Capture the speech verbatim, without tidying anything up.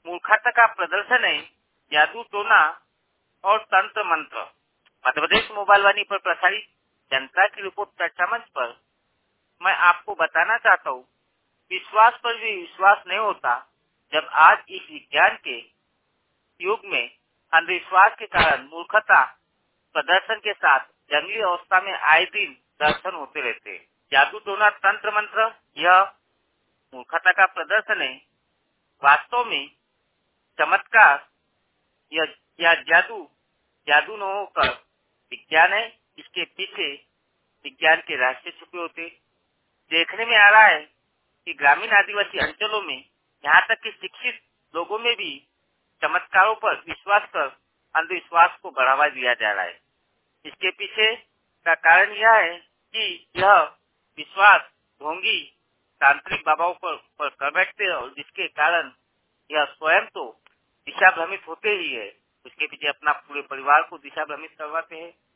मूर्खता का प्रदर्शन है, जादू टोना और तंत्र मंत्र। मध्य प्रदेश मोबाइल वाणी पर प्रसारित जनता की रिपोर्ट चर्चा मंच पर मैं आपको बताना चाहता हूँ, विश्वास पर भी विश्वास नहीं होता जब आज इस विज्ञान के युग में अंधविश्वास के कारण मूर्खता प्रदर्शन के साथ जंगली अवस्था में आए दिन दर्शन होते रहते हैं। जादू टोना तंत्र मंत्र यह मूर्खता का प्रदर्शन है। वास्तव में चमत्कार या, या जादू जादू न होकर विज्ञान है। इसके पीछे विज्ञान के रहस्य छुपे होते। देखने में आ रहा है कि ग्रामीण आदिवासी अंचलों में यहाँ तक कि शिक्षित लोगों में भी चमत्कारों पर विश्वास कर अंधविश्वास को बढ़ावा दिया जा रहा है। इसके पीछे का कारण यह है कि यह विश्वास ढोंगी तांत्रिक बाबाओं पर, पर कर बैठते हैं और जिसके कारण यह स्वयं तो दिशा भ्रमित होते ही है, उसके पीछे अपना पूरे परिवार को दिशा भ्रमित करवाते हैं।